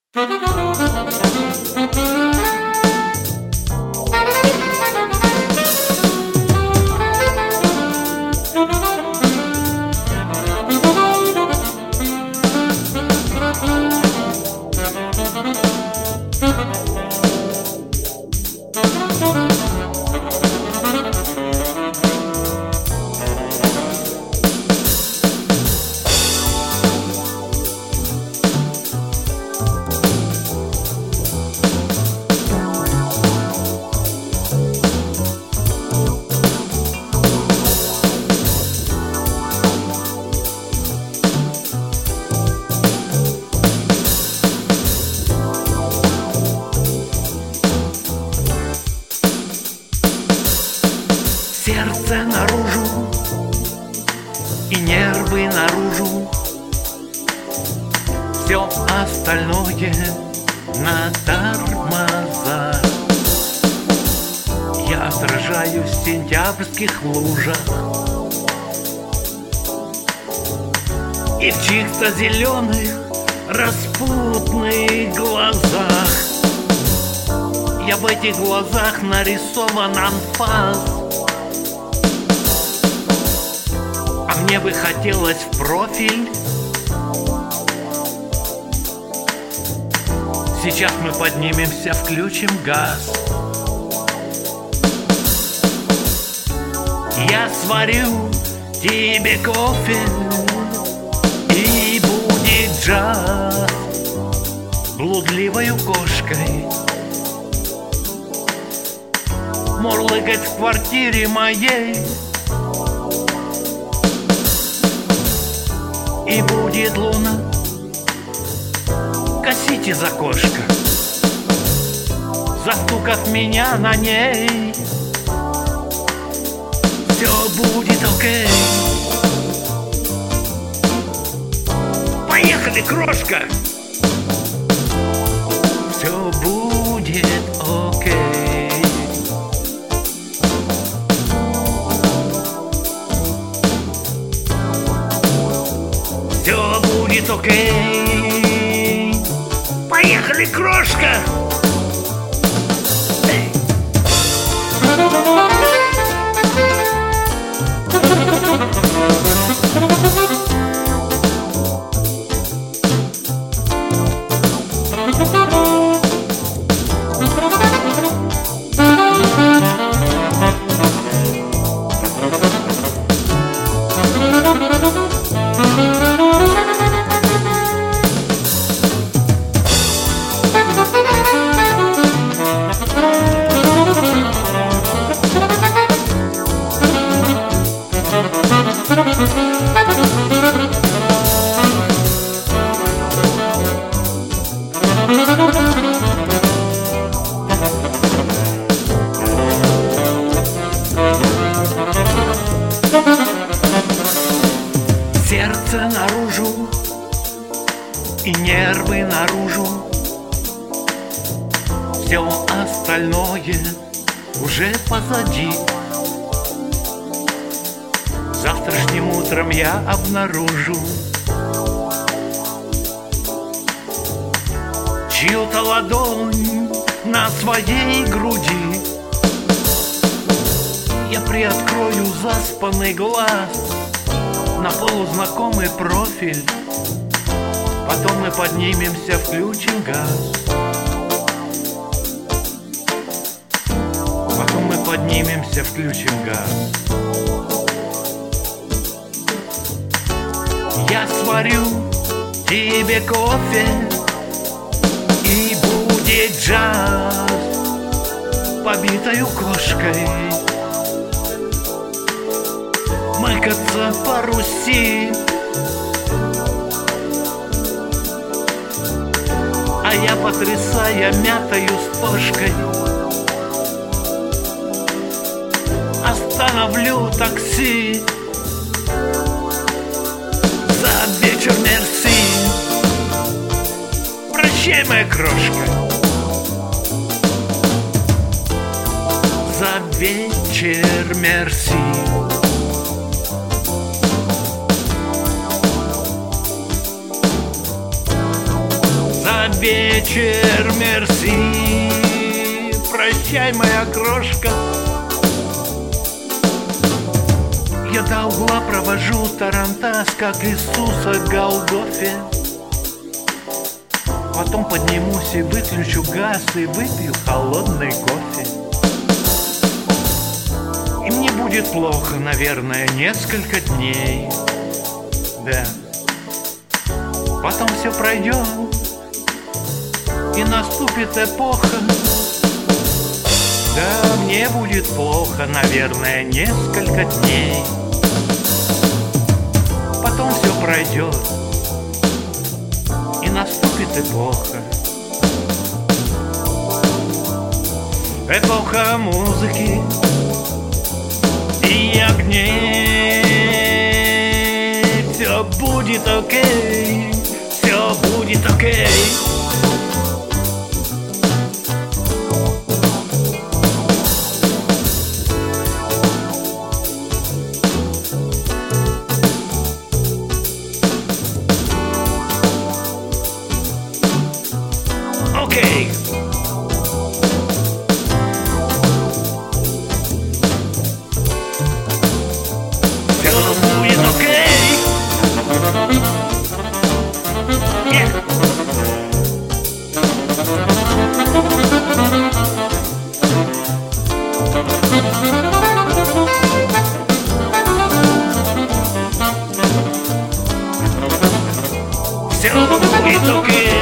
Сердце наружу и нервы наружу, все остальное на тормозах. Я отражаюсь в сентябрьских лужах и в чисто зеленых распутных глазах. Я в этих глазах нарисован анфас. Мне бы хотелось в профиль. Сейчас мы поднимемся, включим газ. Я сварю тебе кофе, и будет джаз блудливою кошкой мурлыкать в квартире моей. И будет луна косить из окошка, застукав меня на ней. Все будет окей. Поехали, крошка! Все будет окей. Все будет окей. Поехали, крошка! Эй! Сердце наружу и нервы наружу, все остальное уже позади. Завтрашним утром я обнаружу чью-то ладонь на своей груди. Я приоткрою заспанный глаз на полузнакомый профиль. Потом мы поднимемся, включим газ. Потом мы поднимемся, включим газ. Я сварю тебе кофе, и будет джаз побитою кошкой мыкаться по Руси. А я, потрясая мятою стошкой, остановлю такси. За вечер мерси. Прощай, моя крошка. За вечер мерси. За вечер, мерси. Прощай, моя крошка. Я до угла провожу тарантас, как Иисуса в Голгофе. Потом поднимусь и выключу газ и выпью холодный кофе. И мне будет плохо, наверное, несколько дней. Да. Потом все пройдет, и наступит эпоха. Да, мне будет плохо, наверное, несколько дней. Потом все пройдет, и наступит эпоха. Эпоха музыки и огней. Все будет окей, все будет окей. Окей. Все будет окей. Все будет окей.